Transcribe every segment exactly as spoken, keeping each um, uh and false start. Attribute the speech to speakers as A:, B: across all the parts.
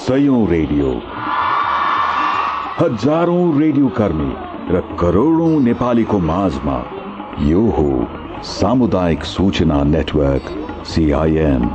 A: सयौं radio, हजारौं radio कर्मी र करोडौं नेपालीको माझमा यो हो सामुदायिक सूचना नेटवर्क सीआईएन।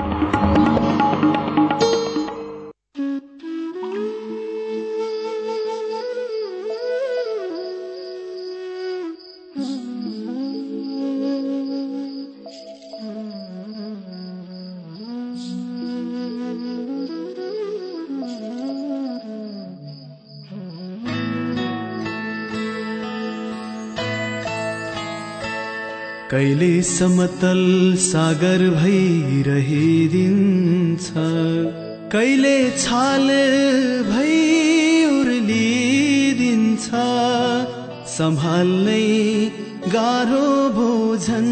B: कहिले समतल सागर भइरहिदिन्छ, कहिले छाल भई उर्लिदिन्छ, सम्हाल्नै गाह्रो भोजन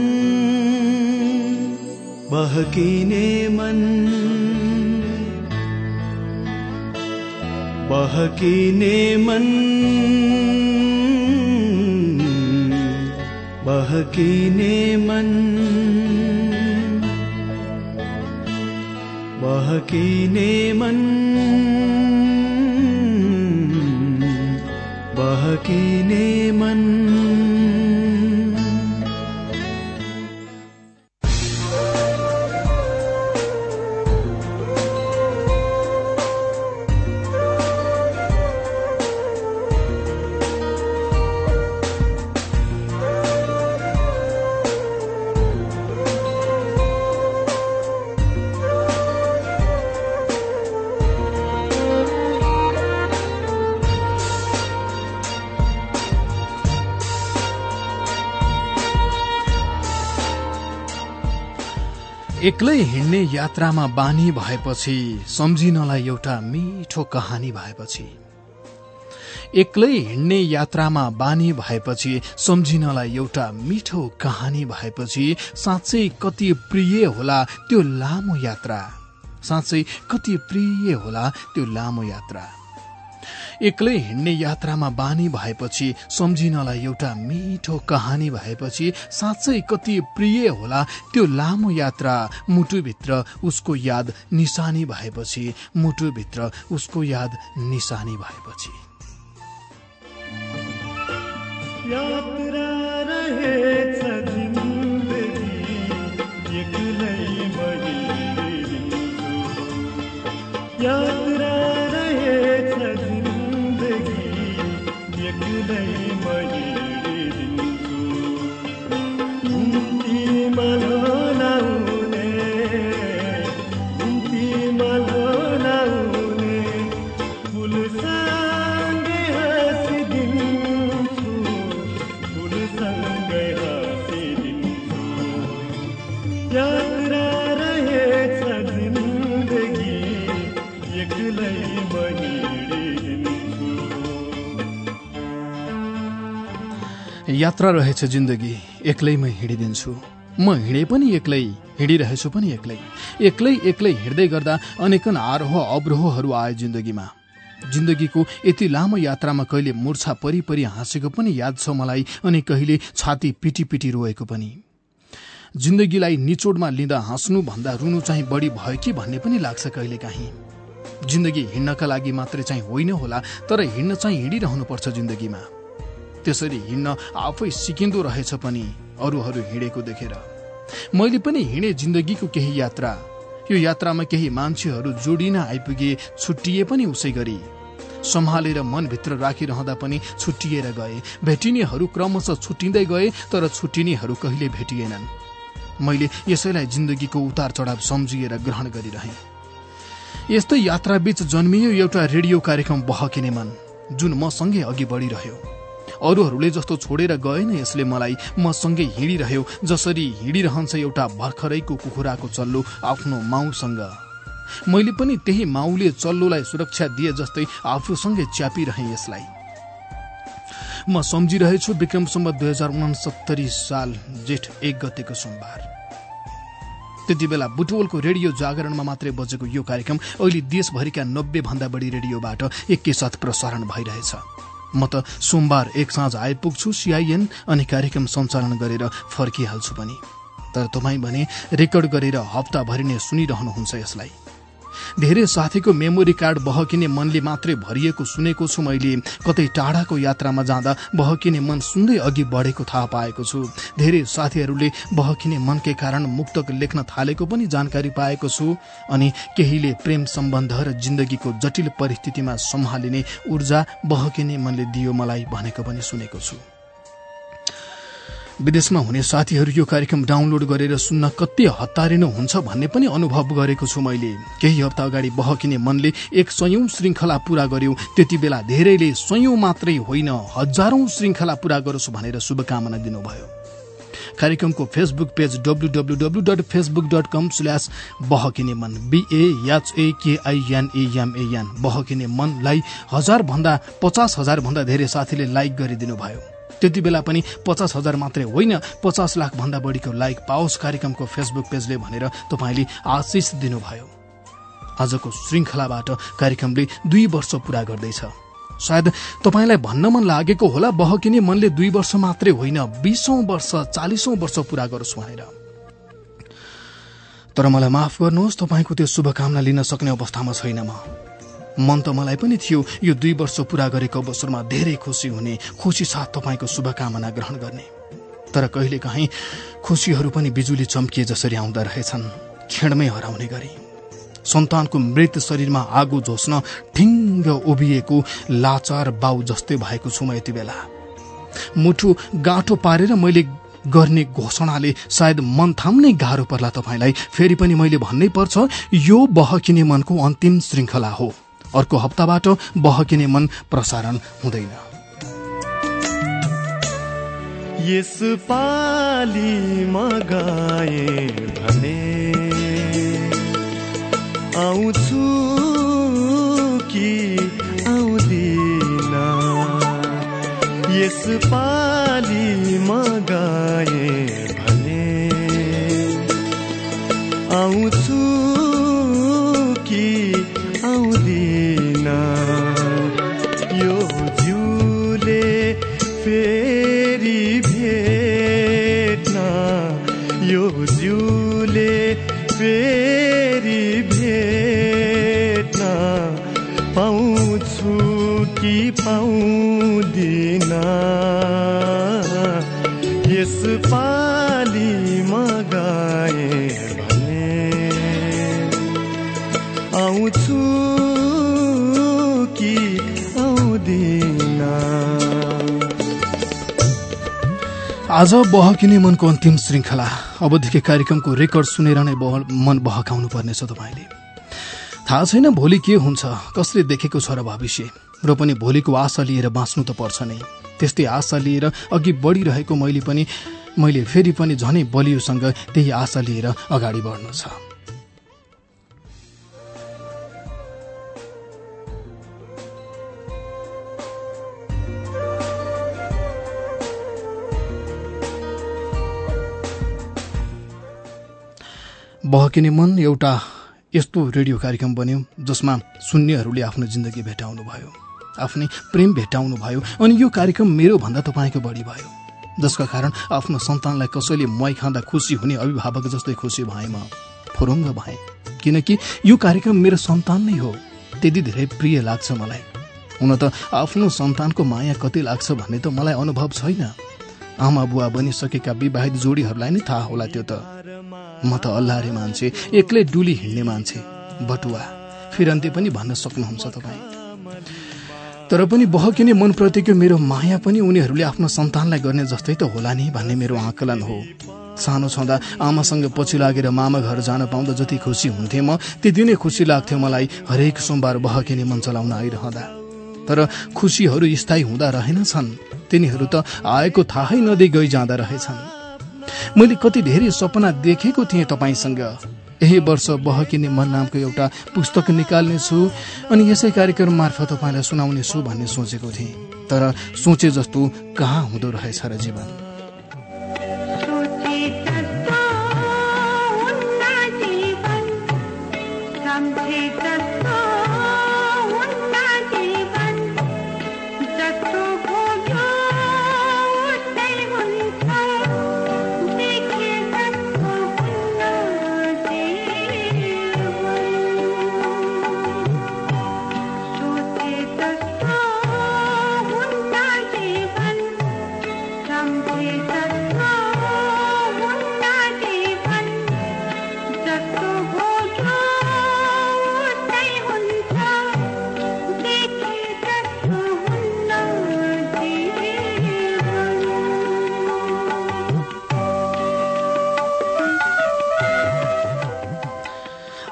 B: बहकिने मन, बहकिने मन, बहकिने मन, बहकिने मन, बहकिने मन।
C: एक्लै हिँड्ने यात्रामा बानी भएपछि सम्झिनलाई एउटा मिठो कहानी भएपछि, एक्लै हिँड्ने यात्रामा बानी भएपछि सम्झिनलाई एउटा मिठो कहानी भएपछि साँच्चै कति प्रिय होला त्यो लामो यात्रा, साँच्चै कति प्रिय होला त्यो लामो यात्रा। एक्लै हिँड्ने यात्रामा बानी भएपछि सम्झिनलाई एउटा मिठो कहानी भएपछि साँच्चै कति प्रिय होला त्यो लामो यात्रा। मुटुभित्र उसको याद निशानी भएपछि, मुटुभित्र उसको याद निशानी भएपछि।
D: यात्रा रहेछ जिन्दगी एक्लै महिलिन्छु, यात्रा रहेछ जिन्दगी एक्लै महिलिन्छु, निम्तिमा लाउने निम्तिमा लाउने फुलसँगै हाँसिदिन्छु, फुलसँगै हाँसिदिन्छु। यात्रा रहेछ जिन्दगी एक्लै महिलिन्छु।
C: यात्रा रहेछ जिन्दगी एक्लैमै हिँडिदिन्छु, म हिँडे पनि एक्लै, हिँडिरहेछु पनि एक्लै। एक्लै एक्लै हिँड्दै गर्दा अनेकन आरोह अवरोहहरू आए जिन्दगीमा। जिन्दगीको यति लामो यात्रामा कहिले मुर्छा परि परि हाँसेको पनि याद छ मलाई, अनि कहिले छाती पिटी पिटी रोएको पनि। जिन्दगीलाई निचोडमा लिँदा हाँस्नु भन्दा रुनु चाहिँ बढी भयो कि भन्ने पनि लाग्छ कहिलेकाहीँ। जिन्दगी हिँड्नका लागि मात्रै चाहिँ होइन होला, तर हिँड्न चाहिँ हिँडिरहनुपर्छ जिन्दगीमा। त्यसरी हिँड्न आफै सिकिँदो रहेछ पनि अरूहरू हिँडेको देखेर। मैले पनि हिँडे जिन्दगीको केही यात्रा। यो यात्रामा केही मान्छेहरू जोडिन आइपुगे, छुट्टिए पनि उसै गरी। सम्हालेर मनभित्र राखिरहँदा पनि छुट्टिएर गए। भेटिनेहरू क्रमशः छुट्टिँदै गए, तर छुट्टिनेहरू कहिले भेटिएनन्। मैले यसैलाई जिन्दगीको उतार चढाव सम्झिएर ग्रहण गरिरहेँ। यस्तै यात्राबीच जन्मियो एउटा रेडियो कार्यक्रम बहकिने मन, जुन मसँगै अघि बढिरह्यो। अरूहरूले जस्तो छोडेर गएन यसले मलाई, मसँगै हिँडिरह्यो। जसरी हिँडिरहन्छ एउटा भर्खरैको कुखुराको चल्लो आफ्नो माउसँग, मैले पनि त्यही माउले चल्लोलाई सुरक्षा दिए जस्तै आफूसँगै च्यापिरहेँ यसलाई। म सम्झिरहेछु विक्रम सम्वत दुई हजार उनसत्तरी साल जेठ एक गतेको सोमबार। त्यति बेला बुटवलको रेडियो जागरणमा मात्रै बजेको यो कार्यक्रम अहिले देशभरिका नब्बे भन्दा बढी रेडियोबाट एकैसाथ प्रसारण भइरहेछ। म त सोमबार एक साँझ आइपुग्छु सीआईएन अनि कार्यक्रम सञ्चालन गरेर फर्किहाल्छु पनि। तर तपाईँ भने रेकर्ड गरेर हप्ताभरि नै सुनिरहनुहुन्छ यसलाई। धेरै साथीको मेमोरी कार्ड बहकिने मनले मात्रै भरिएको सुनेको छु मैले। कतै टाढाको यात्रामा जाँदा बहकिने मन सुन्दै अघि बढेको थाहा पाएको छु। धेरै साथीहरूले बहकिने मनकै कारण मुक्तक लेख्न थालेको पनि जानकारी पाएको छु। अनि केहीले प्रेम सम्बन्ध र जिन्दगीको जटिल परिस्थितिमा सम्हालिने ऊर्जा बहकिने मनले दियो मलाई भनेको पनि सुनेको छु। विदेशमा हुने साथीहरू यो कार्यक्रम डाउनलोड गरेर सुन्न कति हतारिनु हुन्छ भन्ने पनि अनुभव गरेको छु मैले। केही हप्ता अगाडि बहकिने मनले एक सयौं श्रृंखला पूरा गर्यो। त्यति बेला धेरैले सयौं मात्रै होइन हजारौं श्रृंखला पूरा गरोस् भनेर शुभकामना दिनुभयो। कार्यक्रमको Facebook page W W W dot Facebook dot com slash बहकिने मन बीएएचएकेआईएनएएमएन बहकिने मनलाई हजार भन्दा पचास हजार भन्दा धेरै साथीले लाइक गरिदिनु भयो। त्यति बेला पनि पचास हजार मात्रै होइन पचास लाख भन्दा बढीको लाइक पाओस् कार्यक्रमको फेसबुक पेजले भनेर तपाईँले आशिष दिनुभयो। आजको श्रृंखलाबाट कार्यक्रमले दुई वर्ष पूरा गर्दैछ। सायद तपाईलाई भन्न मन लागेको होला बहकिने मनले दुई वर्ष मात्रै होइन बीसौं वर्ष चालिसौं वर्ष पूरा गरोस् भनेर। तर मलाई माफ गर्नुहोस्, तपाईँको त्यो शुभकामना लिन सक्ने अवस्थामा छैन म। मन त मलाई पनि थियो यो दुई वर्ष पूरा गरेको अवसरमा धेरै खुसी हुने, खुसी साथ तपाईँको शुभकामना ग्रहण गर्ने। तर कहिलेकाहीँ खुसीहरू पनि बिजुली चम्किए जसरी आउँदा रहेछन्, क्षणमै हराउने गरी। सन्तानको मृत शरीरमा आगो झोस्न ठिङ्ग उभिएको लाचार बाउ जस्तै भएको छु म यति बेला। मुठु गाँठो पारेर मैले गर्ने घोषणाले सायद मन थाम्नै गाह्रो पर्ला तपाईलाई। फेरि पनि मैले भन्नै पर्छ, यो बहकिने मनको अन्तिम श्रृंखला हो। अर्को हप्ताबाट बहकिने मन प्रसारण हुँदैन।
D: यस पाली मगाए भने आउँछु कि आउँदिन, यस पाली मगाए भने आउँछु कि आउँदिन, यो जिउले फेरि भेट्न, यो जिउले फेरि भेट्न पाउँछु कि पाउँदिन, यस पाली मगाए भने आउँछु कि आउँदिन।
C: आज बहकिने मनको अन्तिम श्रृंखला अबदेखि कार्यक्रमको रेकर्ड सुनेर नै मन बहकाउनु पर्नेछ तपाईले। थाहा छैन भोलि के हुन्छ, कसले देखेको छ र भविष्य, र पनि भोलिको आशा लिएर बाँच्नु त पर्छ नै। त्यस्तै आशा लिएर अघि बढिरहेको मैले पनि मैले फेरि पनि झनै बलियोसँग त्यही आशा लिएर अगाडि बढ्नु छ। बहकिने मन एउटा यस्तो रेडियो कार्यक्रम बन्यो जसमा सुन्नेहरूले आफ्नो जिन्दगी भेटाउनु भयो, आफ्नै प्रेम भेटाउनु भयो। अनि यो कार्यक्रम मेरो भन्दा तपाईँको बढी भयो, जसका कारण आफ्नो सन्तानलाई कसैले मुहाई खाँदा खुसी हुने अभिभावक जस्तै खुसी भएँ म, फुरुङ्ग भएँ। किनकि यो कार्यक्रम मेरो सन्तान नै हो, त्यति धेरै प्रिय लाग्छ मलाई। हुन त आफ्नो सन्तानको माया कति लाग्छ भन्ने त मलाई अनुभव छैन। आमा बुवा बनिसकेका विवाहित जोडीहरूलाई नै थाहा होला त्यो त। म त अल्लाहरे मान्छे, एक्लै डुली हिँड्ने मान्छे, बटुवा फिरन्ते पनि भन्न सक्नुहुन्छ तपाईँ। तर पनि बहकिने मनप्रतिको मेरो माया पनि उनीहरूले आफ्नो सन्तानलाई गर्ने जस्तै त होला नि भन्ने मेरो आकलन हो। सानो छँदा आमासँग पछि लागेर मामा घर जान पाउँदा जति खुसी हुन्थे म, त्यति नै खुसी लाग्थ्यो मलाई हरेक सोमबार बहकिने मन चलाउन आइरहँदा। तर खुसीहरू स्थायी हुँदा रहेनछन्, तिनीहरू त आएको थाहै नदिई गइजाँदा रहेछन्। मैले कति धेरै सपना देखेको थिएँ तपाईसँग। यही वर्ष बहकिने मन नामको एउटा पुस्तक निकाल्नेछु अनि यसै कार्यक्रम मार्फत तपाईँलाई सुनाउने छु भन्ने सोचेको थिएँ। तर सोचे जस्तो कहाँ हुँदो रहेछ र जीवन।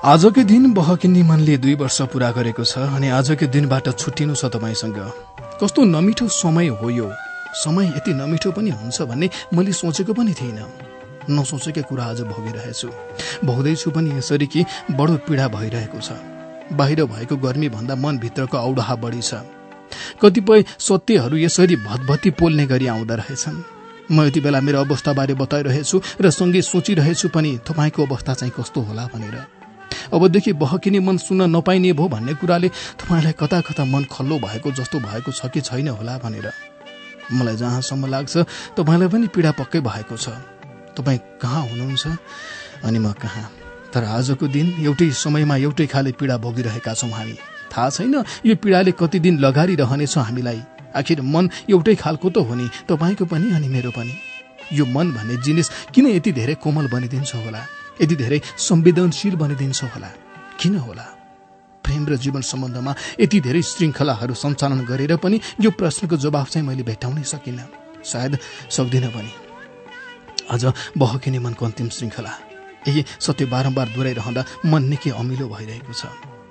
C: आजकै दिन बहकिनी मनले दुई वर्ष पूरा गरेको छ अनि आजकै दिनबाट छुट्टिनु छ तपाईसँग। कस्तो नमिठो समय हो यो। समय यति नमिठो पनि हुन्छ भन्ने मैले सोचेको पनि थिइनँ। नसोचेकै कुरा आज भोगिरहेछु। भोग्दैछु पनि यसरी कि बडो पीडा भइरहेको छ। बाहिर भएको गर्मी भन्दा मनभित्रको औडाहा बढी छ। कतिपय सत्यहरू यसरी भतभती पोल्ने गरी आउँदा रहेछन्। म यति बेला मेरो अवस्थाबारे बताइरहेछु र सँगै सोचिरहेछु पनि तपाईँको अवस्था चाहिँ कस्तो होला भनेर। अबदेखि बहकिने मन सुन्न नपाइने भो भन्ने कुराले तपाईँलाई कता कता मन खल्लो भएको जस्तो भएको छ कि छैन होला भनेर। मलाई जहाँसम्म लाग्छ तपाईँलाई पनि पीडा पक्कै भएको छ। तपाईँ कहाँ हुनुहुन्छ अनि म कहाँ। तर आजको दिन एउटै समयमा एउटै खाले पीडा भोगिरहेका छौँ हामी। थाहा छैन यो पीडाले कति दिन लगारी रहनेछ हामीलाई। आखिर मन एउटै खालको त हो नि, तपाईँको पनि अनि मेरो पनि। यो मन भन्ने जिनिस किन यति धेरै कोमल बनिदिन्छ होला, यति धेरै संवेदनशील बनिदिन्छ होला, किन होला? प्रेम र जीवन सम्बन्धमा यति धेरै श्रृङ्खलाहरू सञ्चालन गरेर पनि यो प्रश्नको जवाफ चाहिँ मैले भेटाउनै सकिनँ। सायद सक्दिनँ पनि। आज बहकिने मनको अन्तिम श्रृङ्खला। यही सत्य बारम्बार दोहोऱ्याइरहँदा मन निकै अमिलो भइरहेको छ।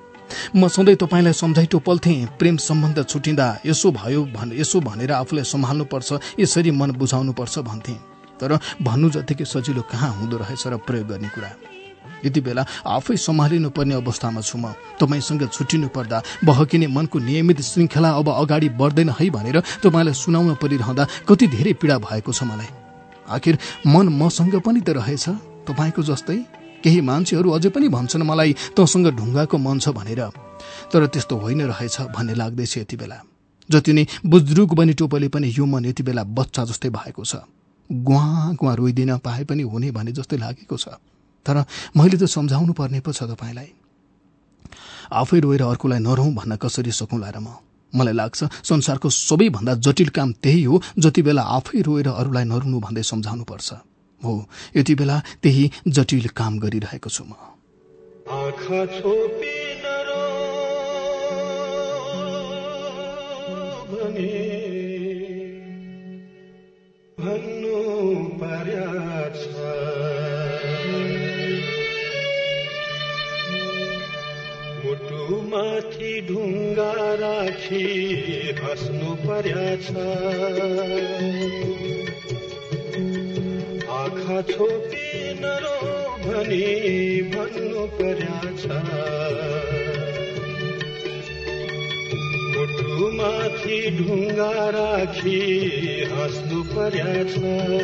C: म सधैँ तपाईँलाई सम्झाइटो पल्थेँ। प्रेम सम्बन्ध छुटिँदा यसो भयो भन यसो भनेर आफूलाई सम्हाल्नुपर्छ, यसरी मन बुझाउनुपर्छ भन्थेँ। तर भन्नु जतिकै सजिलो कहाँ हुँदो रहेछ र प्रयोग गर्ने कुरा। यति बेला आफै सम्हालिनु पर्ने अवस्थामा छु म। तपाईँसँग छुट्टिनु पर्दा बहकिने मनको नियमित श्रृङ्खला अब अगाडि बढ्दैन है भनेर तपाईँलाई सुनाउन परिरहँदा कति धेरै पीडा भएको छ मलाई। आखिर मन मसँग पनि त रहेछ तपाईँको जस्तै। केही मान्छेहरू अझै पनि भन्छन् मलाई तँसँग ढुङ्गाको मन छ भनेर। तर त्यस्तो होइन रहेछ भन्ने लाग्दैछ यति बेला। जति नै बुज्रुक बनी टोपले पनि यो मन यति बेला बच्चा जस्तै भएको छ। गुवा गुवा रोइदिन पाए पनि हुने भने जस्तै लागेको छ। तर मैले त सम्झाउनु पर्ने पो छ तपाईँलाई। आफै रोएर अर्कोलाई नरौँ भन्न कसरी सकौँला र म। मलाई लाग्छ संसारको सबैभन्दा जटिल काम त्यही हो, जति बेला आफै रोएर अरूलाई नरुनु भन्दै सम्झाउनु पर्छ। हो, यति बेला त्यही जटिल काम गरिरहेको छु म।
D: आँखा छोपी नरो भने भन्नु पर्या छ, मुटुमाथि ढुङ्गा राखी हाँस्नु पर्या छ। आँखा छोपी नरो भनी भन्नु पर्या छ, मुटुमाथि ढुङ्गा राखी हाँस्नु पर्या छ।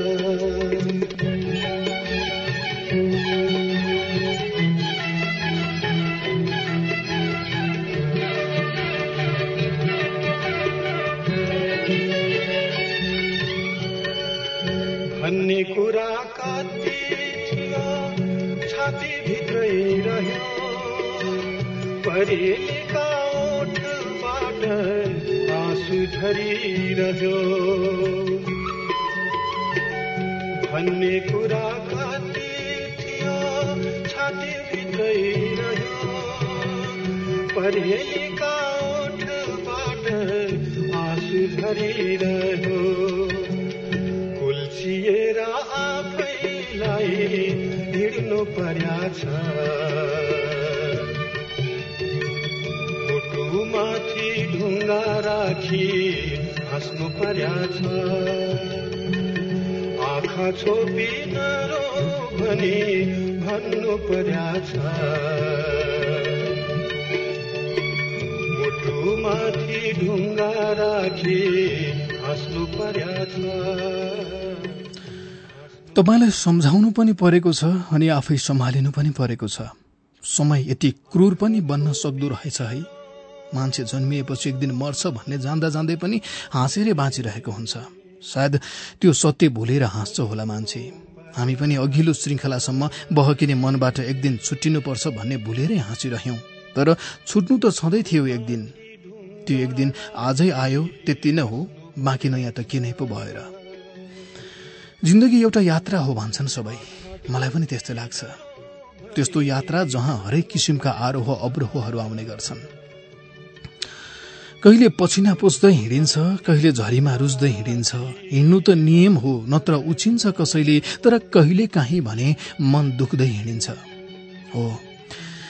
D: भन्ने कुरा कति थियो छाती भित्रै रह्यो, परेलीका ओठबाट आँसु झरिरह्यो। भन्ने कुरा कति थियो छाती भित्रै रह्यो, परेलीका ओठबाट आँसु झरिरह्यो। कुल्चिएर आफैलाई हिँड्नु पर्या छ, मुटुमाथि ढुङ्गा राखी हाँस्नु पर्या छ। आँखा छोपी नरो भनी भन्नु पर्या छ, मुटुमाथि ढुङ्गा राखी हाँस्नु पर्या छ।
C: तपाईँलाई सम्झाउनु पनि परेको छ अनि आफै सम्हालिनु पनि परेको छ। समय यति क्रूर पनि बन्न सक्दो रहेछ है। मान्छे जन्मिएपछि एक दिन मर्छ भन्ने जान्दा जान्दै पनि हाँसेरै बाँचिरहेको हुन्छ। सायद त्यो सत्य भुलेर हाँस्छ होला मान्छे। हामी पनि अघिल्लो श्रृङ्खलासम्म बहकिने मनबाट एक दिन छुट्टिनुपर्छ भन्ने भुलेरै हाँसिरह्यौं। तर छुट्नु त छँदै थियो एक दिन। त्यो एक दिन आजै आयो त्यति नै हो, बाँकी नयाँ त के नै पो भएर। जिन्दगी एउटा यात्रा हो भन्छन् सबै। मलाई पनि त्यस्तै लाग्छ। त्यस्तो यात्रा जहाँ हरेक किसिमका आरोह अवरोहहरू आउने गर्छन्। कहिले पछिना पुस्दै हिँडिन्छ, कहिले झरीमा रुच्दै हिँडिन्छ। हिँड्नु त नियम हो, नत्र उछिन्छ कसैले। तर कहिले काहीँ भने मन दुख्दै हिँडिन्छ। हो,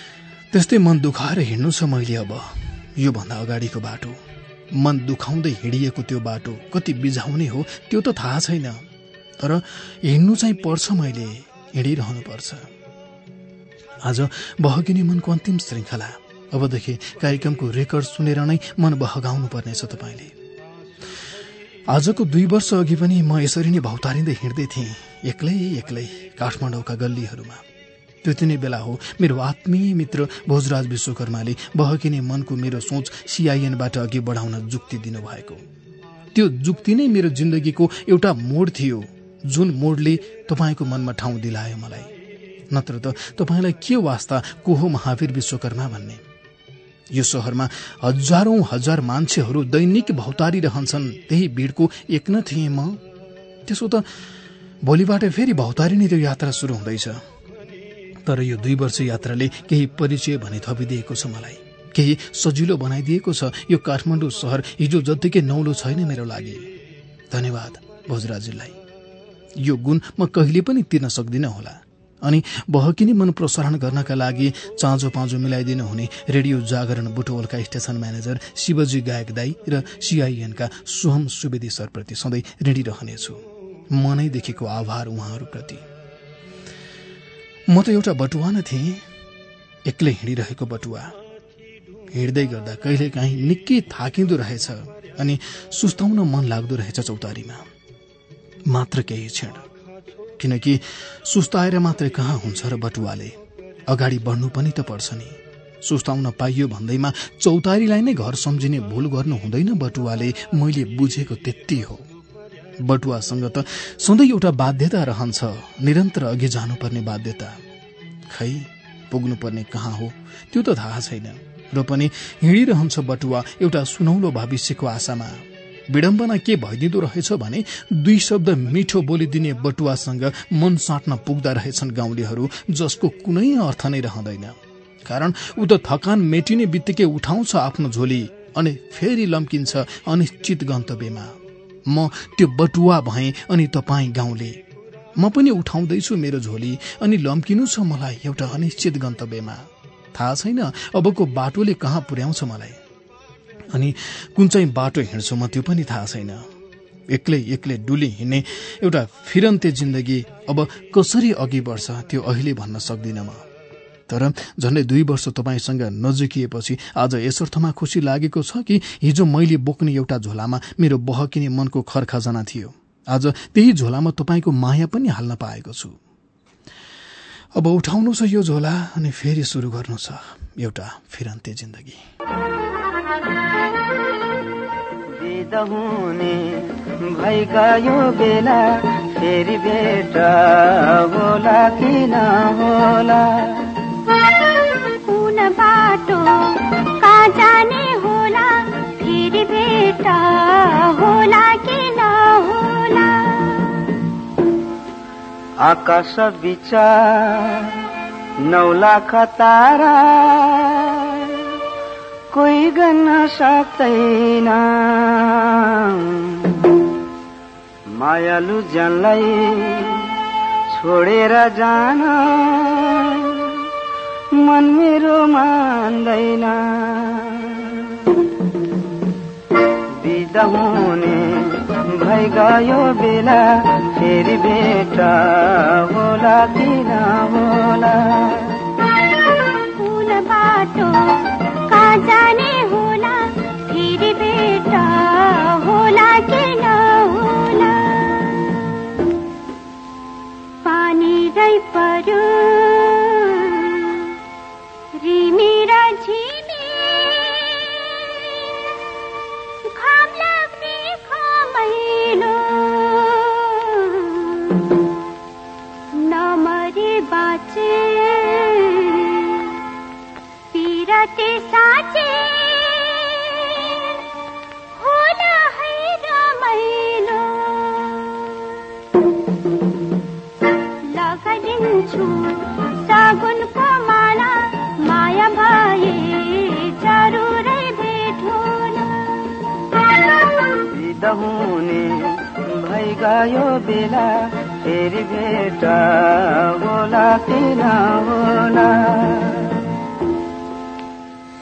C: त्यस्तै मन दुखाएर हिँड्नु छ मैले अब योभन्दा अगाडिको बाटो। मन दुखाउँदै हिँडिएको त्यो बाटो कति बिझाउने हो त्यो त थाहा छैन, तर हिँड्नु चाहिँ पर्छ, मैले हिँडिरहनु पर्छ। आज बहकिने मनको अन्तिम श्रृङ्खला। अबदेखि कार्यक्रमको रेकर्ड सुनेर नै मन बहगाउनु पर्नेछ तपाईँले। आजको दुई वर्ष अघि पनि म यसरी नै भौतारिँदै हिँड्दै थिएँ एक्लै एक्लै काठमाडौँका गल्लीहरूमा। त्यो तिनै बेला हो मेरो आत्मीय मित्र भोजराज विश्वकर्माले बहकिने मनको मेरो सोच सीआईएनबाट अघि बढाउन जुक्ति दिनुभएको। त्यो जुक्ति नै मेरो जिन्दगीको एउटा मोड थियो, जुन मोडले तपाईँको मनमा ठाउँ दिलायो मलाई। नत्र त तपाईँलाई के वास्ता को हो महावीर विश्वकर्मा भन्ने। यो शहरमा हजारौं हजार मान्छेहरू दैनिक भौतारिरहन्छन्, त्यही भिडको एक न थिएँ म। त्यसो त भोलिबाट फेरि भौतारिने त्यो यात्रा सुरु हुँदैछ। तर यो दुई वर्ष यात्राले केही परिचय भने थपिदिएको छ मलाई, केही सजिलो बनाइदिएको छ। यो काठमाडौँ सहर हिजो जत्तिकै नौलो छैन मेरो लागि। धन्यवाद भोजराजीलाई। यो गुण म कहिले पनि तिर्न सक्दिनँ होला। अनि बहकिने मन प्रसारण गर्नका लागि चाँजो पाँजो मिलाइदिनु हुने रेडियो जागरण बुटवलका स्टेशन म्यानेजर शिवजी गायक दाई र सीआईएनका सोहम सुवेदी सरप्रति सधैँ ऋणी रहनेछु। मनैदेखिको आभार उहाँहरूप्रति। म त एउटा बटुवा न थिएँ, एक्लै हिँडिरहेको बटुवा। हिँड्दै गर्दा कहिलेकाहीँ निकै थाकिँदो रहेछ अनि सुस्ताउन मन लाग्दो रहेछ चौतारीमा। मात्र केही क्षण, किनकि सुस्ताएर मात्रै कहाँ हुन्छ र बटुवाले, अगाडि बढ्नु पनि त पर्छ नि। सुस्ताउन पाइयो भन्दैमा चौतारीलाई नै घर सम्झिने भूल गर्नु हुँदैन बटुवाले। मैले बुझेको त्यति हो। बटुवासँग त सधैँ एउटा बाध्यता रहन्छ, निरन्तर अघि जानुपर्ने बाध्यता। खै पुग्नुपर्ने कहाँ हो त्यो त थाहा छैन, र पनि हिँडिरहन्छ बटुवा एउटा सुनौलो भविष्यको आशामा। विडम्बना के भइदिँदो रहेछ भने दुई शब्द मिठो बोलिदिने बटुवासँग मन साट्न पुग्दा रहेछन् गाउँलेहरू, जसको कुनै अर्थ नै रहँदैन। कारण ऊ त थकान मेटिने बित्तिकै उठाउँछ आफ्नो झोली अनि फेरि लम्किन्छ अनिश्चित गन्तव्यमा। म त्यो बटुवा भएँ अनि तपाईँ गाउँले। म पनि उठाउँदैछु मेरो झोली अनि लम्किनु छ मलाई एउटा अनिश्चित गन्तव्यमा। थाहा छैन अबको बाटोले कहाँ पुर्याउँछ मलाई, अनि कुन चाहिँ बाटो हिँड्छु म त्यो पनि थाहा छैन। एक्लै एक्लै डुली हिँड्ने एउटा फिरन्ते जिन्दगी अब कसरी अघि बढ्छ त्यो अहिले भन्न सक्दिनँ म। तर झन्डै दुई वर्ष तपाईँसँग नजिकिएपछि आज यसर्थमा खुसी लागेको छ कि हिजो मैले बोक्ने एउटा झोलामा मेरो बहकिने मनको खरखजाना थियो। आज त्यही झोलामा तपाईँको माया पनि हाल्न पाएको छु। अब उठाउनु छ यो झोला अनि फेरि सुरु गर्नु छ एउटा फिरन्ते जिन्दगी।
E: बिदा हुने भई गयो बेला, फेरि भेट होला कि नहोला।
F: कुन बाटो कहाँ जाने होला, फेरि भेट होला कि नहोला।
E: आकाश विचार नौ लाख तारा, कोही गर्न सक्दैन। मायालु जनलाई छोडेर जान मन मेरो मान्दैन। बिदा हुने भई गयो बेला, फेरि भेट होला कि नहोला।
F: कुन बाटो कहाँ जाने होला, फेरि भेट होला कि नहोला। पानी रै पर्यो रिमी र झिमी, घाम लाग्ने खमैलो। नमरे बाँचे पिरते साँचे, होला है रमाइलो। लगाइदिन्छु सागुनको माला, माया भए जरुरै भेट हुन।
E: बिदा हुने भई गयो बेला, फेरि भेट होला कि नहोला।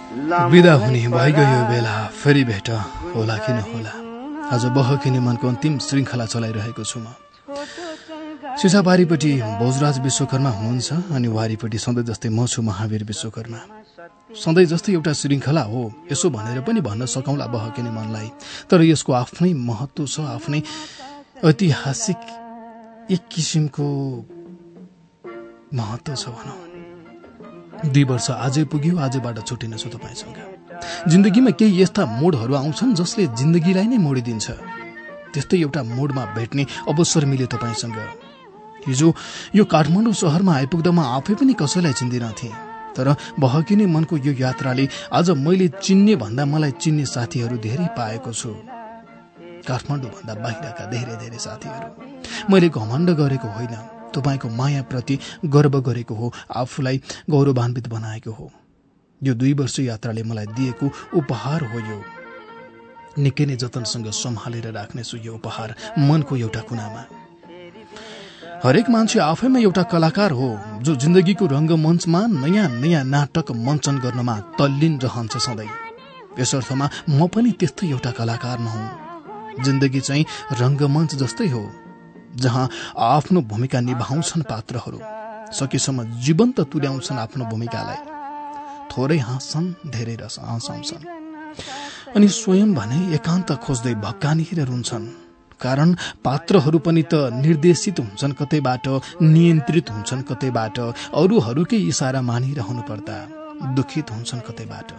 C: विदा हुने भइगयो बेला, फेरि भेट होला कि नहोला। आज बहकिने मनको अन्तिम श्रृङ्खला चलाइरहेको छु म। सिसाबारीपट्टि भोजराज विश्वकर्मा हुनुहुन्छ अनि वारीपट्टि सधैँ जस्तै म छु महावीर विश्वकर्मा। सधैँ जस्तै एउटा श्रृङ्खला हो यसो भनेर पनि भन्न सकौँला बहकिने मनलाई, तर यसको आफ्नै महत्त्व छ, आफ्नै ऐतिहासिक एक किसिमको महत्त्व छ भनौँ। दुई वर्ष आजै पुग्यो, आजबाट छुट्टिन छु तपाईँसँग। जिन्दगीमा केही यस्ता मोडहरू आउँछन् जसले जिन्दगीलाई नै मोडिदिन्छ। त्यस्तै एउटा मोडमा भेट्ने अवसर मिल्यो तपाईँसँग। हिजो यो काठमाडौँ शहरमा आइपुग्दा म आफै पनि कसैलाई चिन्दिनथेँ, तर बहकिने मनको यो यात्राले आज मैले चिन्ने भन्दा मलाई चिन्ने साथीहरू धेरै पाएको छु। काठमाडौँ भन्दा बाहिरका धेरै धेरै साथीहरू। मैले घमण्ड गरेको होइन, तपाईँको मायाप्रति गर्व गरेको हो, आफूलाई गौरवान्वित बनाएको हो। यो दुई वर्ष यात्राले मलाई दिएको उपहार हो। यो निकै नै जतनसँग सम्हालेर राख्नेछु यो उपहार मनको एउटा कुनामा। हरेक मान्छे आफैमा एउटा कलाकार हो जो जिन्दगीको रङ्गमञ्चमा नयाँ नयाँ नाटक मञ्चन गर्नमा तल्लीन रहन्छ सधैँ। यस अर्थमा म पनि त्यस्तै एउटा कलाकार नहुँ। जिन्दगी चाहिँ रङ्गमञ्च जस्तै हो जहाँ आफ्नो भूमिका निभाउँछन् पात्रहरू, सकेसम्म जीवन्त तुल्याउँछन् आफ्नो भूमिकालाई। थोरै हाँस्छन्, धेरै रस हँसाउँछन् अनि स्वयं भने एकान्त खोज्दै भक्कानिएर रुन्छन्। कारण पात्रहरू पनि त निर्देशित हुन्छन् कतैबाट, नियन्त्रित हुन्छन् कतैबाट, अरूहरूकै इसारा मानिरहनु पर्दा दुखित हुन्छन् कतैबाट।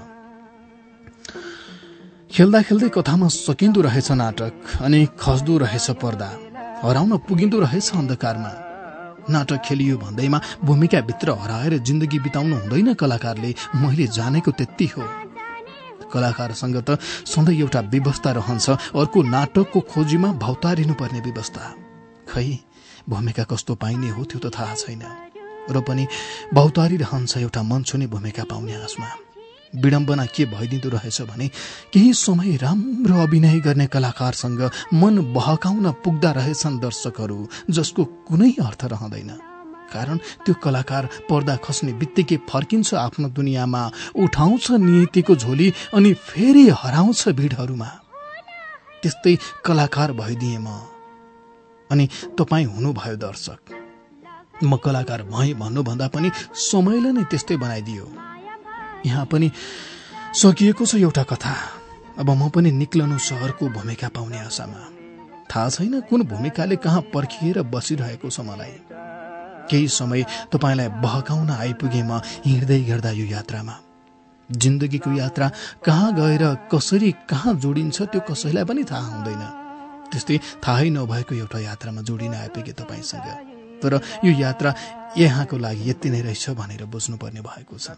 C: खेल्दा खेल्दै कथामा सकिँदो रहेछ नाटक अनि खस्दो रहेछ पर्दा, हराउन पुगिँदो रहेछ अन्धकारमा। नाटक खेलियो भन्दैमा भूमिकाभित्र हराएर जिन्दगी बिताउनु हुँदैन कलाकारले, मैले जानेको त्यति हो। कलाकारसँग त सधैँ एउटा व्यवस्था रहन्छ, अर्को नाटकको खोजीमा भौतारिनु पर्ने व्यवस्था। खै भूमिका कस्तो पाइने हो त्यो त थाहा छैन, र पनि भौतारिरहन्छ एउटा मन छुने भूमिका पाउने आशमा। विडम्बना के भइदिँदो रहेछ भने केही समय राम्रो अभिनय गर्ने कलाकारसँग मन बहकाउन पुग्दा रहेछन् दर्शकहरू, जसको कुनै अर्थ रहँदैन। कारण त्यो कलाकार पर्दा खस्ने बित्तिकै फर्किन्छ आफ्नो दुनियाँमा, उठाउँछ नियतिको झोली अनि फेरि हराउँछ भिडहरूमा। त्यस्तै कलाकार भइदिए म, अनि तपाईँ हुनुभयो दर्शक। म कलाकार भएँ भन्नुभन्दा पनि समयले नै त्यस्तै बनाइदियो। यहाँ पनि सकिएको छ एउटा कथा। अब म पनि निक्लनु शहरको भूमिका पाउने आशामा। थाहा छैन कुन भूमिकाले कहाँ पर्खिएर बसिरहेको छ मलाई। केही समय तपाईलाई बहकाउन आइपुगे म हिँड्दै गर्दा यो यात्रामा। जिन्दगीको यात्रा कहाँ गएर कसरी कहाँ जोडिन्छ त्यो कसैलाई पनि थाहा हुँदैन। त्यस्तै थाहै नभएको एउटा यात्रामा जोडिन आइपुगे तपाईसँग। तर यो यात्रा यहाँको लागि यति नै रहेछ भनेर बुझ्नुपर्ने भएको छ।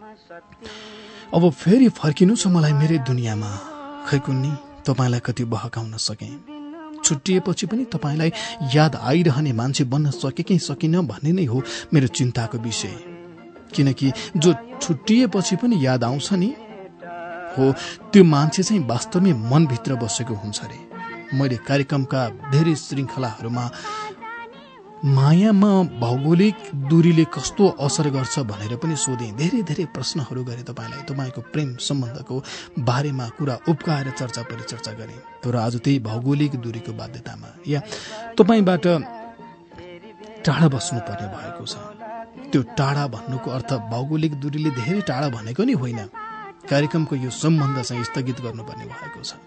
C: अब फेरि फर्किनु छ मलाई मेरै दुनियाँमा। खै कुन्नी तपाईलाई कति बहकाउन सकेँ। छुट्टिएपछि पनि तपाईलाई याद आइरहने मान्छे बन्न सके कि सकिन भन्ने नै हो मेरो चिन्ताको विषय। किनकि जो छुट्टिएपछि पनि याद आउँछ नि हो त्यो मान्छे चाहिँ वास्तवमै मनभित्र बसेको हुन्छ रे। मैले कार्यक्रमका धेरै श्रृङ्खलाहरूमा मायामा भौगोलिक दूरीले कस्तो असर गर्छ भनेर पनि सोधेँ। धेरै धेरै प्रश्नहरू गरेँ तपाईँलाई, तपाईँको प्रेम सम्बन्धको बारेमा कुरा उब्काएर चर्चा परिचर्चा गरेँ। तर आज त्यही भौगोलिक दूरीको बाध्यतामा या तपाईँबाट टाढा बस्नुपर्ने भएको छ। त्यो टाढा भन्नुको अर्थ भौगोलिक दूरीले धेरै टाढा भनेको नि होइन। कार्यक्रमको यो सम्बन्ध चाहिँ स्थगित गर्नुपर्ने भएको छ।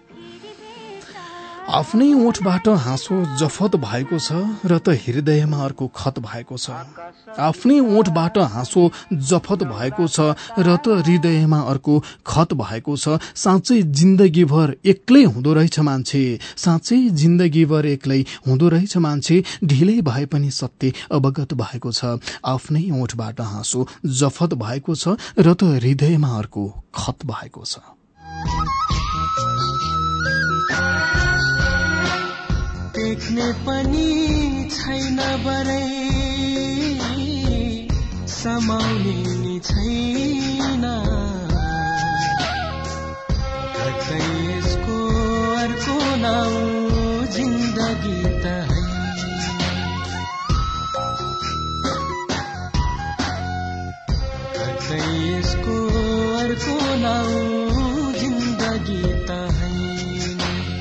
C: आफ्नै ओठबाट हाँसो जफत भएको छ र त हृदयमा अर्को खत भएको छ। आफ्नै ओठबाट हाँसो जफत भएको छ र त हृदयमा अर्को खत भएको छ। साँच्चै जिन्दगीभर एक्लै हुँदो रहेछ मान्छे, साँच्चै जिन्दगीभर एक्लै हुँदो रहेछ मान्छे। ढिलै भए पनि सत्य अवगत भएको छ। आफ्नै ओठबाट हाँसो जफत भएको छ र त हृदयमा अर्को खत भएको छ।
G: देख्ने पनि छैन बरै, समाउने नि छैन, कतै यसको अर्को नाउँ जिन्दगी त है। कतै यसको अर्को नाउँ बनाऊ जिन्दगी त हैन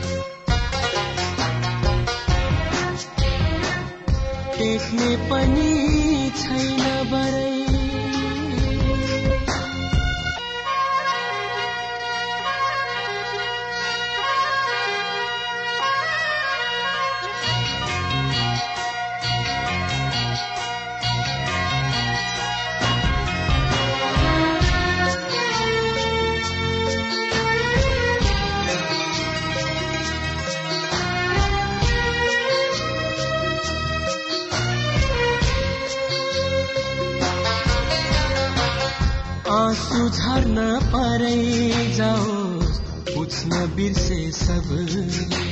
G: टेक्ने पनि छैन बरै आँसु झर्न परै जाओस् पुछ्न बिर्से सबले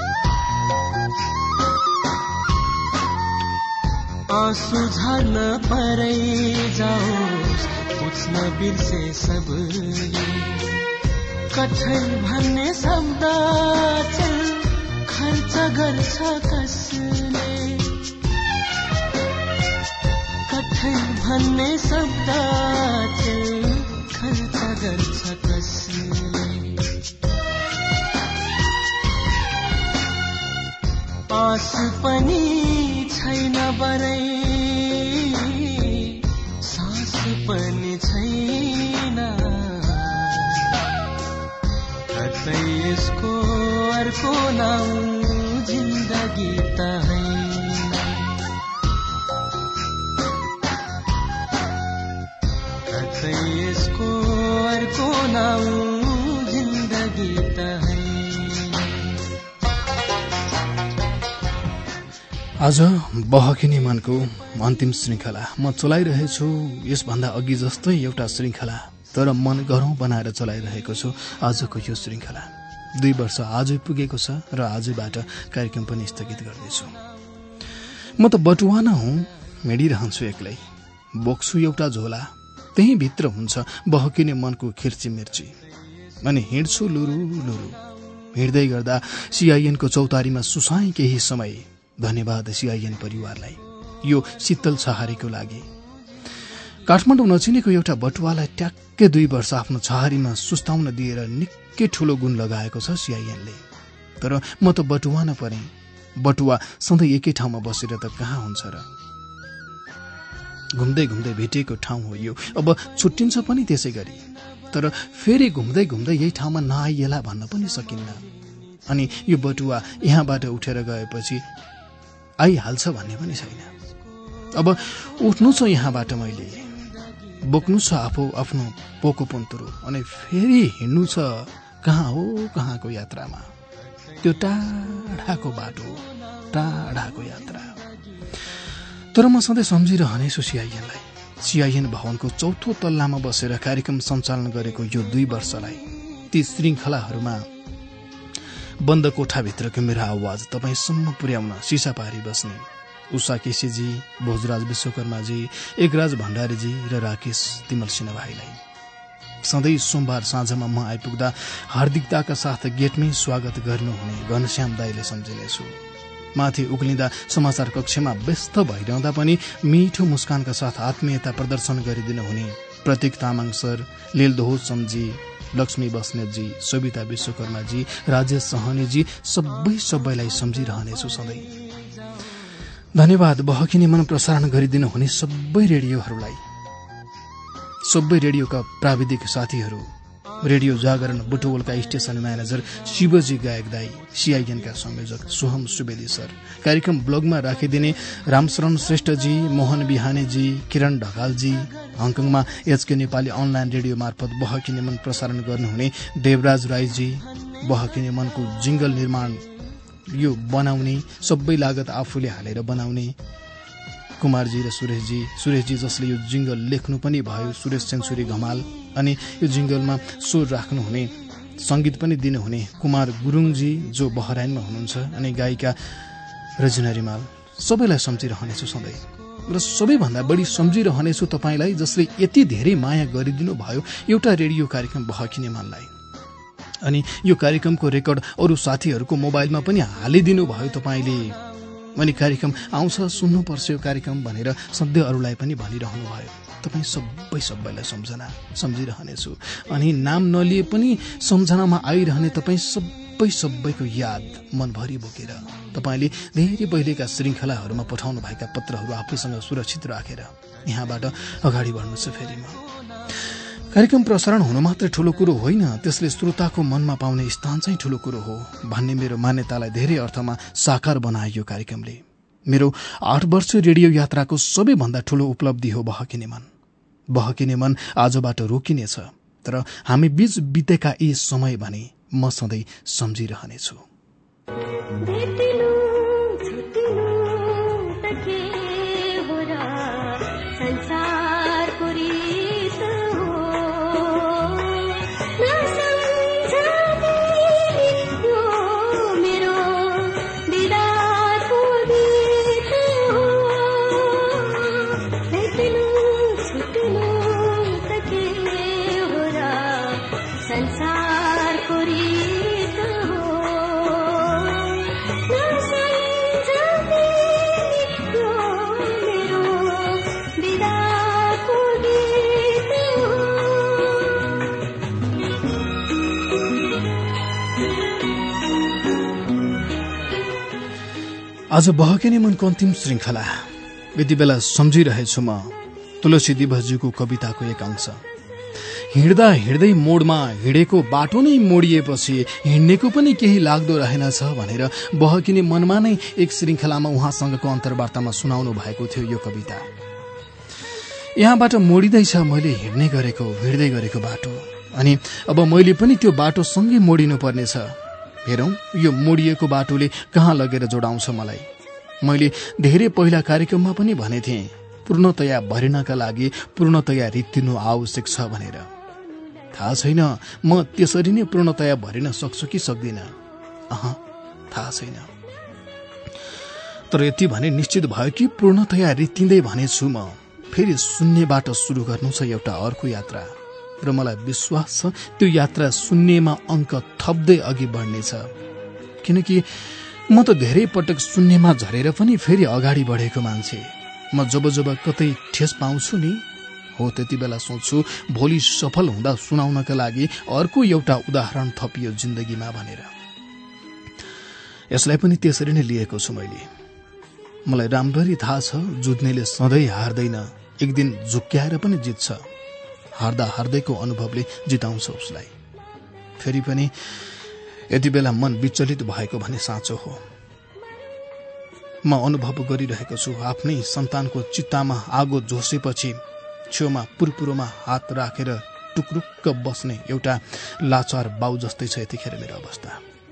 G: आँसु झर्न परै जाओस् पुछ्न बिर्से सबले कठै भन्ने शब्द खर्च गर्छ कसले कठै भन्ने शब्द खर्च गर्छ कसले आस पनि छैन बरै सास पनि छैन कतै यसको अर्को नाउँ जिन्दगी त हैन कतै यसको अर्को नाउँ जिन्दगी त हैन
C: आज बहकिने मनको अन्तिम श्रृङ्खला म चलाइरहेछु। यसभन्दा अघि जस्तै एउटा श्रृङ्खला तर मन गरौँ बनाएर चलाइरहेको छु आजको यो श्रृङ्खला। दुई वर्ष आजै पुगेको छ र आजैबाट कार्यक्रम पनि स्थगित गर्दैछु। म त बटुवाना हुँ, हिँडिरहन्छु एक्लै, बोक्छु एउटा झोला, त्यही भित्र हुन्छ बहकिने मनको खिर्ची मिर्ची, अनि हिँड्छु लुरु लुरु। हिँड्दै गर्दा सीआईएनको चौतारीमा सुसाएँ केही समय। धन्यवाद सीआईएन परिवारलाई यो शीतल छहारीको लागि। काठमाडौँ नचिनेको एउटा बटुवालाई ट्याक्कै दुई वर्ष आफ्नो छहारीमा सुस्ताउन दिएर निकै ठूलो गुण लगाएको छ सीआईएनले। तर म त बटुवा न परेँ। बटुवा सधैँ एकै ठाउँमा बसेर त कहाँ हुन्छ र। घुम्दै घुम्दै भेटिएको ठाउँ हो यो, अब छुट्टिन्छ पनि त्यसै गरी। तर फेरि घुम्दै घुम्दै यही ठाउँमा नआइएला भन्न पनि सकिन्न। अनि यो बटुवा यहाँबाट उठेर गएपछि आइहाल्छ भन्ने पनि छैन। अब उठ्नु छ यहाँबाट मैले, बोक्नु छ आफू आफ्नो पोको पुन्तुरो, अनि फेरि हिँड्नु छ कहाँ हो कहाँको यात्रामा, त्यो टाढाको बाटो, टाढाको यात्रा। तर म सधैँ सम्झिरहनेछु सीआईएनलाई। सीआईएन भवनको चौथो तल्लामा बसेर कार्यक्रम सञ्चालन गरेको यो दुई वर्षलाई, ती श्रृङ्खलाहरूमा बन्द कोठाभित्रको मेरो आवाज तपाईसम्म पुर्याउन सिसा पारी बस्ने उषा केसीजी, भोजराज विश्वकर्माजी, एकराज भण्डारीजी र राकेश तिमल सिन्हा भाइलाई सधैँ सोमबार साँझमा म आइपुग्दा हार्दिकताका साथ गेटमै स्वागत गर्नुहुने घनश्याम दाईले सम्झिनेछु। माथि उक्लिँदा समाचार कक्षमा व्यस्त भइरहँदा पनि मिठो मुस्कानका साथ आत्मीयता प्रदर्शन गरिदिनुहुने प्रतीक तामाङ सर, लीलदोहो सम्झी, लक्ष्मी बस्नेतजी, सविता विश्वकर्माजी, राजेश सहनीजी, सबै सबैलाई सम्झिरहनेछु सधैँ। धन्यवाद बहकिने मन प्रसारण गरिदिनु हुने सबै रेडियोहरूलाई, सबै रेडियोका प्राविधिक साथीहरू, रेडियो जागरण बुटवलका स्टेशन म्यानेजर शिवजी गायक दाई, सीआईएनका संयोजक सोहम सुवेदी सर, कार्यक्रम ब्लगमा राखिदिने रामशरण श्रेष्ठजी, मोहन बिहानेजी, किरण ढकालजी, हङकङमा एचके नेपाली अनलाइन रेडियो मार्फत बहकिने मन प्रसारण गर्नुहुने देवराज राईजी, बहकिने मनको जिंगल निर्माण यो बनाउने सबै लागत आफूले हालेर बनाउने कुमारजी र सुरेशजी, सुरेशजी जसले यो जिंगल लेख्नु पनि भयो, सुरेश सेन्सुरी घमाल, अनि यो जिंगलमा स्वर राख्नुहुने, संगीत पनि दिनुहुने कुमार गुरुङजी जो बहराइनमा हुनुहुन्छ, अनि गायिका रजना रिमाल, सबैलाई सम्झिरहनेछु सधैँ। र सबैभन्दा बढी सम्झिरहनेछु तपाईलाई जसले यति धेरै माया गरिदिनु भयो एउटा रेडियो कार्यक्रम बहकिने मनलाई। अनि यो कार्यक्रमको रेकर्ड अरू साथीहरूको मोबाइलमा पनि हालिदिनु भयो तपाईले। अनि कार्यक्रम आउँछ सुन्नुपर्छ यो कार्यक्रम भनेर सधैँ अरूलाई पनि भनिरहनु भयो। तपाईँ सबै सबैलाई सम्झना सम्झिरहनेछु अनि नाम नलिए पनि सम्झनामा आइरहने तपाईँ सबै सबैको याद मनभरि बोकेर तपाईँले धेरै पहिलेका श्रृङ्खलाहरूमा पठाउनु भएका पत्रहरू आफैसँग सुरक्षित राखेर यहाँबाट अगाडि बढ्नु छ। फेरि म कार्यक्रम प्रसारण हुनु मात्र ठूलो कुरो होइन, त्यसले श्रोताको मनमा पाउने स्थान चाहिँ ठूलो कुरो हो भन्ने मेरो मान्यतालाई धेरै अर्थमा साकार बनायो यो कार्यक्रमले। मेरो आठ वर्ष रेडियो यात्राको सबैभन्दा ठूलो उपलब्धि हो बहकिने मन। बहकिने मन आजबाट रोकिनेछ, तर हामी बीच बितेका यी समय भने म सधैँ सम्झिरहनेछु। आज बहकिने मनको अन्तिम श्रृङ्खला यति बेला सम्झिरहेछु म तुलसी दिवसजीको कविताको एक अंश। हिँड्दा हिँड्दै मोडमा हिँडेको बाटो नै मोडिएपछि हिँड्नेको पनि केही लाग्दो रहेनछ भनेर बहकिने मनमा नै एक श्रृङ्खलामा उहाँसँगको अन्तर्वार्तामा सुनाउनु भएको थियो यो कविता। यहाँबाट मोडिँदैछ मैले हिँड्ने गरेको हिँड्दै गरेको बाटो, अनि अब मैले पनि त्यो बाटो सँगै मोडिनु पर्नेछ। हेरौं यो मोडिएको बाटोले कहाँ लगेर जोडाउँछ मलाई। मैले धेरै पहिला कार्यक्रममा पनि भने थिएँ पूर्णतया भरिनका लागि पूर्णतया रित्तिनु आवश्यक छ भनेर। थाहा छैन म त्यसरी नै पूर्णतया भरिन सक्छु कि सक्दिन, अह थाहा छैन। तर यति भने निश्चित भयो कि पूर्णतया रित्तिँदै भनेछु म फेरि शून्यबाट सुरु गर्नु छ एउटा अर्को यात्रा, र मलाई विश्वास छ त्यो यात्रा शून्यमा अंक थप्दै अघि बढ्नेछ। किनकि म त धेरै पटक शून्यमा झरेर पनि फेरि अगाडि बढेको मान्छे। म जब जब कतै ठेस पाउँछु नि हो त्यति बेला सोच्छु भोलि सफल हुँदा सुनाउनका लागि अर्को एउटा उदाहरण थपियो जिन्दगीमा भनेर। यसलाई पनि त्यसरी नै लिएको छु मैले। मलाई राम्ररी थाहा छ जुत्नेले सधैँ हार्दैन, एक दिन झुक्क्याएर पनि जित्छ। हार्दा हार्दैको अनुभवले जिताउँछ उसलाई। फेरि पनि यति बेला मन विचलित भएको भने साँचो हो। म अनुभव गरिरहेको छु आफ्नै सन्तानको चित्तामा आगो झोसेपछि छेउमा पुरपुरोमा हात राखेर टुक्रुक्क बस्ने एउटा लाचार बाउ जस्तै छ यतिखेर मेरो अवस्था।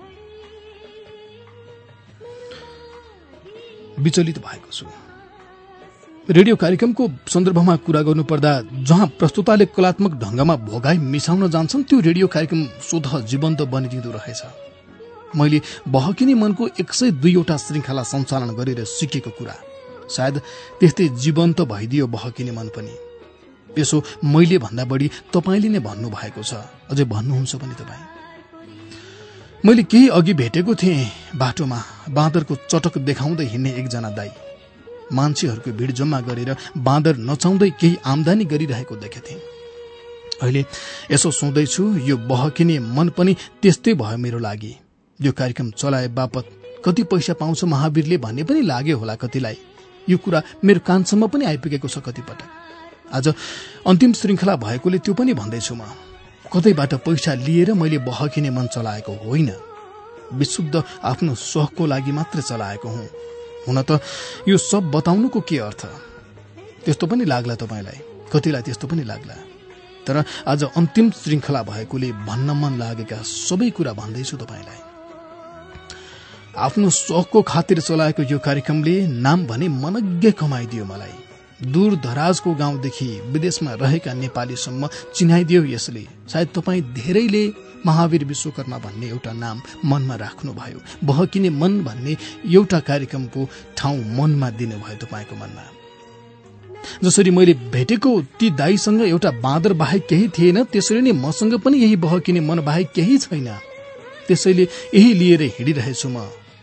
C: विचलित भएको छु। रेडियो कार्यक्रमको सन्दर्भमा कुरा गर्नुपर्दा जहाँ प्रस्तुताले कलात्मक ढंगमा भोगाई मिसाउन जान्छन् त्यो रेडियो कार्यक्रम स्वतः जीवन्त बनिदिँदो रहेछ। मैले बहकिने मनको एक सय दुईवटा श्रृङ्खला सञ्चालन गरेर सिकेको कुरा सायद त्यस्तै जीवन्त भइदियो बहकिने मन पनि। यसो मैले भन्दा बढी तपाईले नै भन्नु भएको छ, अझै भन्नुहुन्छ पनि तपाईँ। मैले केही अघि भेटेको थिएँ बाटोमा बाँदरको चटक देखाउँदै हिँड्ने एकजना दाई। मान्छेहरूको भिड जम्मा गरेर बाँदर नचाउँदै केही आम्दानी गरिरहेको देखेथे। अहिले यसो सोच्दैछु यो बहकिने मन पनि त्यस्तै भयो मेरो लागि। यो कार्यक्रम चलाए बापत कति पैसा पाउँछ महावीरले भन्ने पनि लाग्यो होला कतिलाई। यो कुरा मेरो कानसम्म पनि आइपुगेको छ कतिपटक। आज अन्तिम श्रृङ्खला भएकोले त्यो पनि भन्दैछु म कतैबाट पैसा लिएर मैले बहकिने मन चलाएको होइन, विशुद्ध आफ्नो सोखको लागि मात्र चलाएको हुँ। हुन त यो सब बताउनुको के अर्थ? त्यस्तो पनि लाग्ला तपाईलाई, कतिलाई त्यस्तो पनि लाग्ला। तर आज अन्तिम श्रृङ्खला भएकोले भन्न मन लागेका सबै कुरा भन्दैछु तपाईलाई। आफ्नो सोखको खातिर चलाएको यो कार्यक्रमले नाम भने मनग्गै कमाइदियो मलाई। दूर दराजको गाउँदेखि विदेशमा रहेका नेपालीसम्म चिनाइदियो यसले। सायद तपाईँ धेरैले महावीर विश्वकर्मा भन्ने एउटा नाम मनमा राख्नुभयो, बहकिने मन भन्ने एउटा कार्यक्रमको ठाउँ मनमा दिनुभयो तपाईँको मनमा। जसरी मैले भेटेको ती दाईसँग एउटा बाँदर बाहेक केही थिएन, त्यसरी नै मसँग पनि यही बहकिने मन बाहेक केही छैन। त्यसैले यही लिएर हिँडिरहेछु म।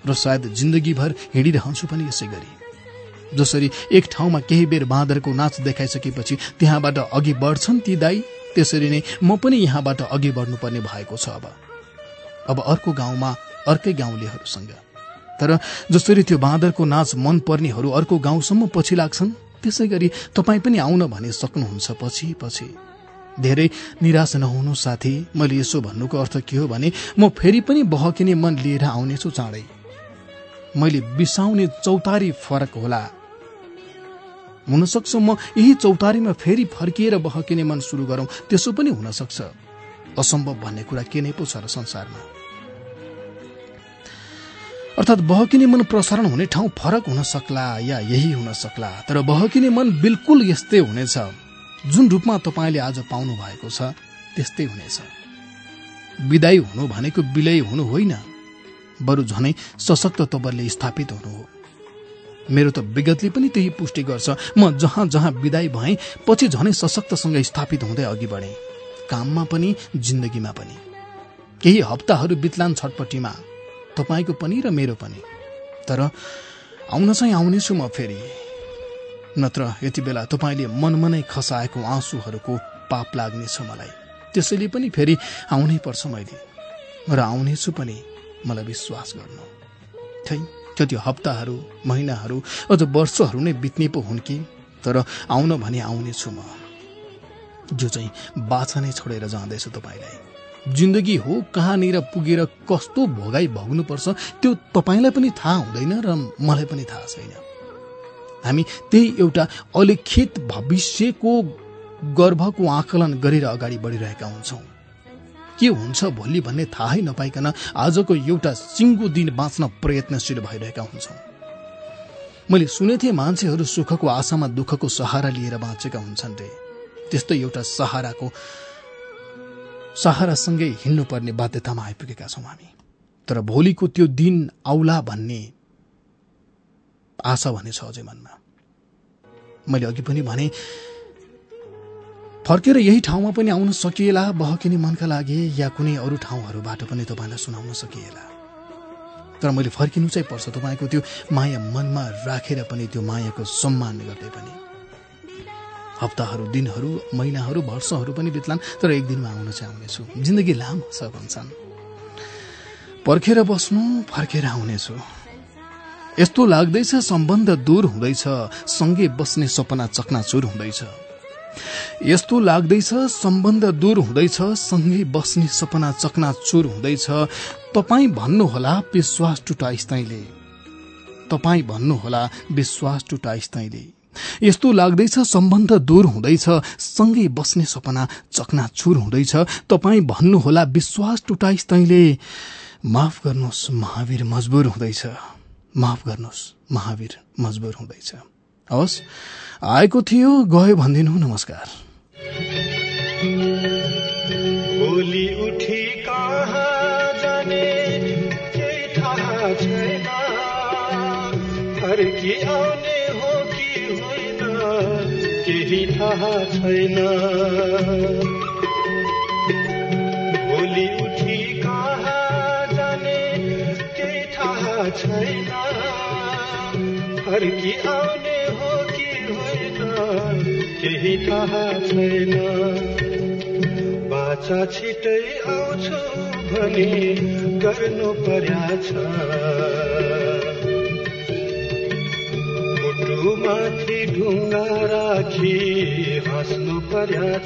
C: र सायद जिन्दगीभर हिँडिरहन्छु पनि यसै गरी। जसरी एक ठाउँमा केही बेर बाँदरको नाच देखाइसकेपछि त्यहाँबाट अघि बढ्छन् ती दाई, त्यसरी नै म पनि यहाँबाट अघि बढ्नुपर्ने भएको छ। अब अब अर्को गाउँमा अर्कै गाउँलेहरूसँग। तर जसरी त्यो बाँदरको नाच मन पर्नेहरू अर्को गाउँसम्म पछि लाग्छन्, त्यसै गरी तपाईँ पनि आउन भने सक्नुहुन्छ पछि पछि। धेरै निराश नहुनु साथी। मैले यसो भन्नुको अर्थ के हो भने म फेरि पनि बहकिने मन लिएर आउनेछु चाँडै। मैले बिसाउने चौतारी फरक होला, हुनसक्छ म यही चौतारीमा फेरि फर्किएर बहकिने मन सुरु गरौं, त्यसो पनि हुन सक्छ। असम्भव भन्ने कुरा के नै पो छ र संसारमा। अर्थात् बहकिने मन प्रसारण हुने ठाउँ फरक हुन सक्ला या यही हुन सक्ला, तर बहकिने मन बिल्कुल यस्तै हुनेछ। जुन रूपमा तपाईले आज पाउनु भएको छ त्यस्तै हुनेछ। विदाई हुनु भनेको विलय हुनु होइन, बरु झनै सशक्त तवरले स्थापित हुनु हो। मेरो त विगतले पनि त्यही पुष्टि गर्छ। म जहाँ जहाँ विदाई भएँ पछि झनै सशक्तसँग स्थापित हुँदै अघि बढेँ, काममा पनि जिन्दगीमा पनि। केही हप्ताहरू बित्लान् छटपटीमा, तपाईको पनि र मेरो पनि। तर आउन चाहिँ आउनेछु म फेरि, नत्र यति बेला तपाईले मनमा नै खसाएको आँसुहरूको पाप लाग्नेछ मलाई। त्यसैले पनि फेरि आउनै पर्छ मैले, र आउनेछु पनि, मलाई विश्वास गर्नु। खै कति हप्ताहरू, महिनाहरू, अझ वर्षहरू नै बित्ने पो हुन् कि, तर आउन भने आउनेछु म। जो चाहिँ बाछा नै छोडेर जाँदैछु तपाईलाई। जिन्दगी हो कहाँनिर पुगेर कस्तो भोगाई भोग्नुपर्छ त्यो तपाईलाई पनि थाहा हुँदैन र मलाई पनि थाहा छैन। हामी त्यही एउटा अलिखित भविष्यको गर्भको आकलन गरेर अगाडि बढिरहेका हुन्छौँ। के हुन्छ भोलि भन्ने थाहै नपाइकन आजको एउटा सिङ्गो दिन बाँच्न प्रयत्नशील भइरहेका हुन्छौँ। मैले सुनेथे मान्छेहरू सुखको आशामा दुःखको सहारा लिएर बाँचेका हुन्छन् रे। त्यस्तो एउटा सहाराको सहारासँगै हिँड्नुपर्ने बाध्यतामा आइपुगेका छौँ हामी। तर भोलिको त्यो दिन आउला भन्ने आशा भने छ अझै मनमा। मैले अघि पनि भने फर्केर यही ठाउँमा पनि आउन सकिएला बहकिने मनका लागि, या कुनै अरू ठाउँहरूबाट पनि तपाईँलाई सुनाउन सकिएला। तर मैले फर्किनु चाहिँ पर्छ, तपाईँको त्यो माया मनमा राखेर पनि, त्यो मायाको सम्मान गर्दै पनि। हप्ताहरू, दिनहरू, महिनाहरू, वर्षहरू पनि बित्लान्, तर एक दिनमा आउन चाहिँ आउनेछु। जिन्दगी लामो छ भन्छन्, पर्खेर बस्नु, फर्केर आउनेछु। यस्तो लाग्दैछ सम्बन्ध दूर हुँदैछ, सँगै बस्ने सपना चकनाचुर हुँदैछ। यस्तो लाग्दैछ सम्बन्ध दूर हुँदैछ, सँगै बस्ने सपना चकनाचुर हुँदैछ। तपाईँ भन्नुहोला विश्वास टुटाइस् तैँले, तपाईँ भन्नुहोला विश्वास टुटाइस् तैँले। यस्तो लाग्दैछ सम्बन्ध दूर हुँदैछ, सँगै बस्ने सपना चकनाचुर हुँदैछ। तपाईँ भन्नुहोला विश्वास टुटाइस् तैँले। माफ गर्नुहोस् महावीर मजबुर हुँदैछ, माफ गर्नुहोस् महावीर मजबुर हुँदैछ। हवस्, आएको थियो गयो भनिदिनु। नमस्कार।
D: भोलि उठी कहाँ जाने केही थाहा छैन, फर्की आउने हो कि होइन केही थाहा छैन। भोलि उठी कहाँ जाने केही थाहा छैन, फर्की आउने हो कि होइन केही थाहा छैन। बाचा छिटै आउँछु भने गर्नु पर्याछ, मुटुमाथि ढुङ्गा राखी हाँस्नु पर्याछ।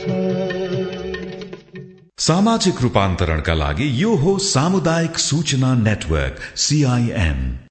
A: सामाजिक रूपान्तरणका लागि यो हो सामुदायिक सूचना नेटवर्क सीआईएन।